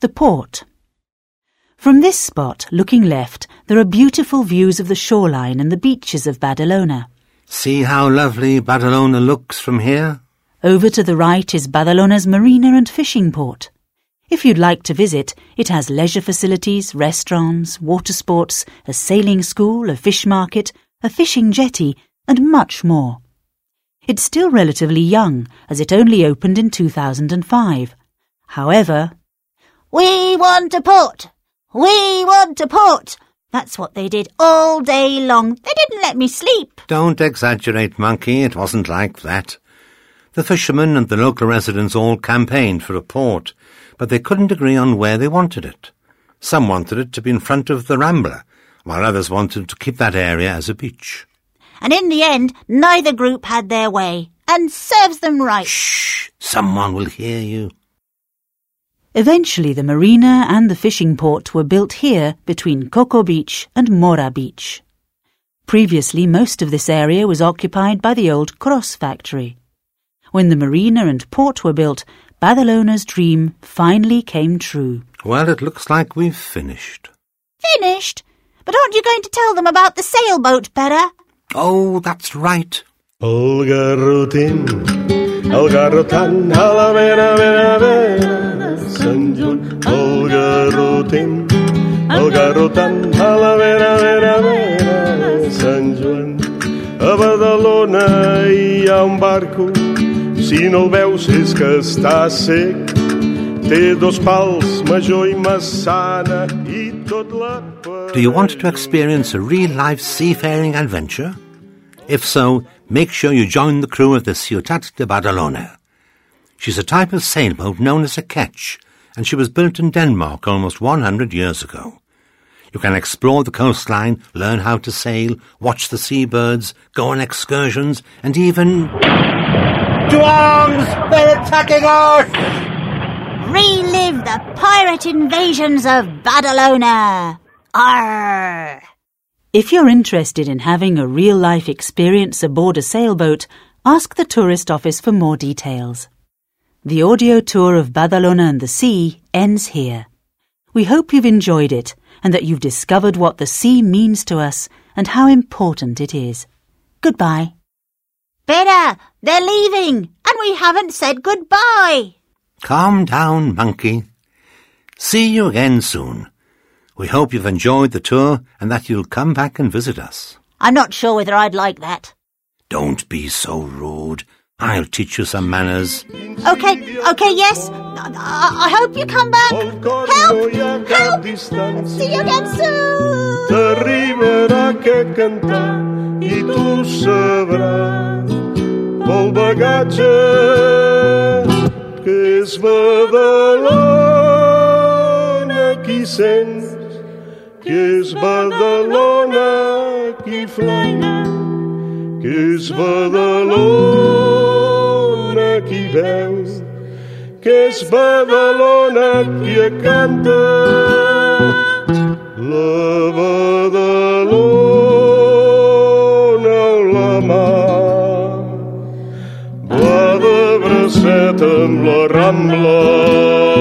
the port. From this spot, looking left, there are beautiful views of the shoreline and the beaches of Badalona. See how lovely Badalona looks from here? Over to the right is Badalona's marina and fishing port. If you'd like to visit, it has leisure facilities, restaurants, water sports, a sailing school, a fish market, a fishing jetty, and much more. It's still relatively young, as it only opened in 2005. However, "We want a port! We want a port!" That's what they did all day long. They didn't let me sleep. Don't exaggerate, Monkey. It wasn't like that. The fishermen and the local residents all campaigned for a port, but they couldn't agree on where they wanted it. Some wanted it to be in front of the Rambla, while others wanted to keep that area as a beach. And in the end, neither group had their way, and serves them right. Shh! Someone will hear you. eventually the marina and the fishing port were built here between Coco Beach and Mora Beach. Previously, most of this area was occupied by the old Cross factory. When the marina and port were built, Badalona's dream finally came true. Well, it looks like we've finished. Finished? But aren't you going to tell them about the sailboat, Pera? Oh, that's right. El garrotin, a la vera, vera, vera, Sant Joan. El garrotin, a la vera, vera, vera, Sant Joan. A Badalona hi ha un barco, si no el veus és que està sec. Té dos pals, major i massana, i tot la... Do you want to experience a real-life seafaring adventure? If so, make sure you join the crew of the Ciutat de Badalona. She's a type of sailboat known as a ketch, and she was built in Denmark almost 100 years ago. You can explore the coastline, learn how to sail, watch the seabirds, go on excursions, and even... Duongs! They're attacking us! Relive the pirate invasions of Badalona! Arr! If you're interested in having a real-life experience aboard a sailboat, ask the tourist office for more details. The audio tour of Badalona and the sea ends here. We hope you've enjoyed it and that you've discovered what the sea means to us and how important it is. Goodbye. Pera, they're leaving, and we haven't said goodbye. Calm down, monkey. See you again soon. We hope you've enjoyed the tour and that you'll come back and visit us. I'm not sure whether I'd like that. Don't be so rude. I'll teach you some manners. Okay, yes. I hope you come back. Help! See you again soon! T'arribarà que cantar i tu sabràs el bagatge que és Badalona qui sents, que és Badalona qui flama, que és Badalona qui veus, que és Badalona qui canta. La Badalona o la mar, va de bracet amb la Rambla.